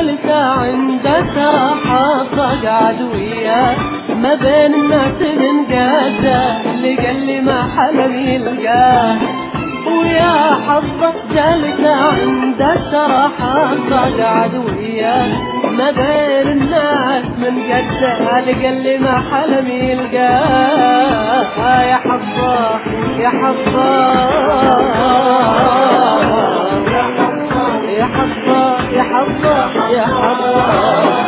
جالسة عنده ترى قعد وياه ما بين الناس من قاده اللي قال لي ما حلم يلقاه. ويا حظه جالسة عنده ترى قعد وياه ما بين الناس من قاده اللي قال لي ما حلم يلقاه. يا حظه يا حظه يا حظه يا حظه يا حظه.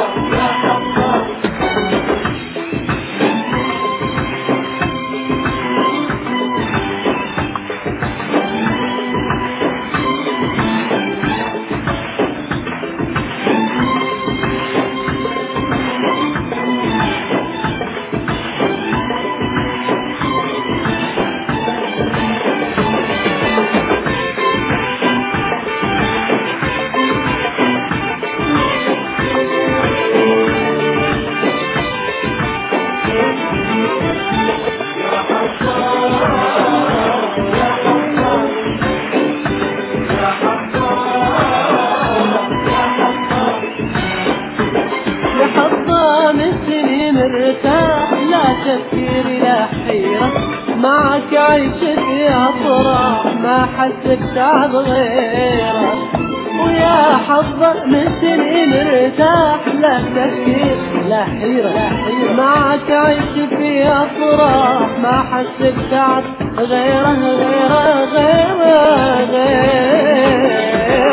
مرتاح لا تفكير لا حيرة معك عيش في أفراح ما حسك تعب غيره. ويا حظه من سنين مرتاح لا تفكير لا حيرة معك عيش في أفراح ما حسك تعب غيره غيره غيره غيره.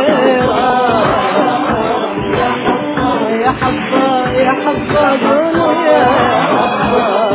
يا حظه يا حظه قولوا يا حظه.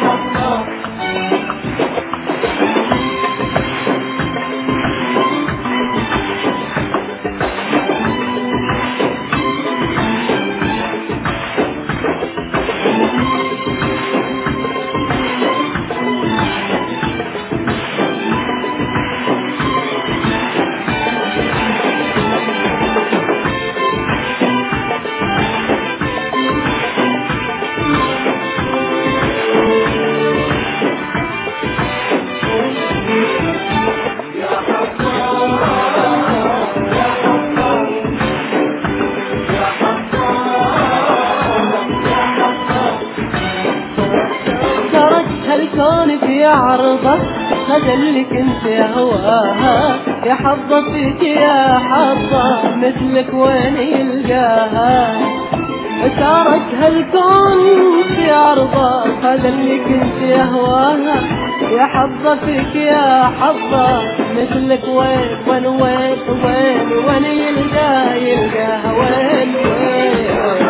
الكون في عرضك خذ اللي كنت هواها. يا حظة فيك يا حظة مثلك وين يلقاها. تركها الكون في عرضك خذ اللي كنت هواها. يا حظة فيك يا حظة مثلك وين وين وين وين وين يلقاها يلقاها وين وين.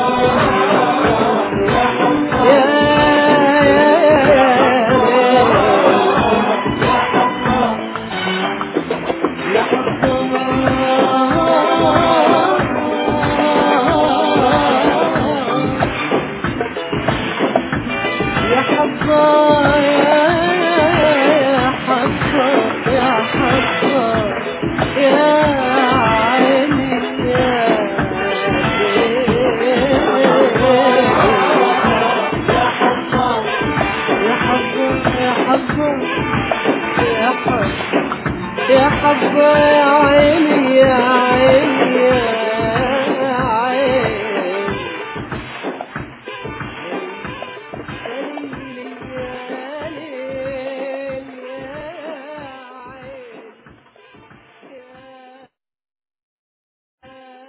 يا حظه يا حظه يا حظه يا عيني يا حظه يا حظه يا حظه يا حظه يا حظه يا عيني يا عيني يا